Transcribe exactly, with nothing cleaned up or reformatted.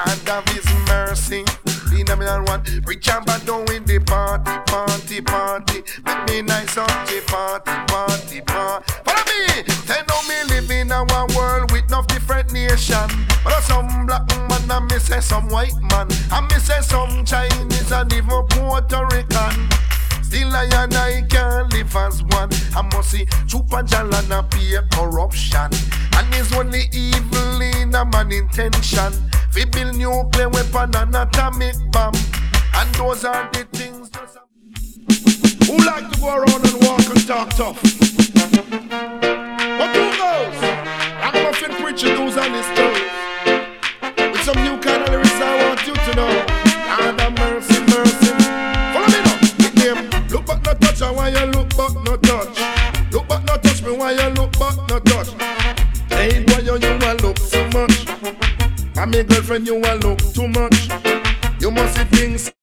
and of His mercy. In a million one, rich and bad down in the party, party, party. Make me nice up the party, party, party. Follow me. They know me live in a world with no different nation. But some black man and me say some white man, and me say some Chinese and even Puerto Rican. Still I and I can't live as one. I must see super jalan and pay corruption. And it's only evil in a man intention. We build nuclear weapon and atomic bomb. And those are the things just... Who like to go around and walk and talk tough? But who knows? I'm muffin preaching those on the story. With some new kind of lyrics I want you to know. Lord have mercy, mercy. Follow me now. With them, look but no touch. And why you look but no touch? Look but no touch me. Why you look but no touch? Hey boy, you, you a look so much. And my girlfriend, you a look too much. You must see things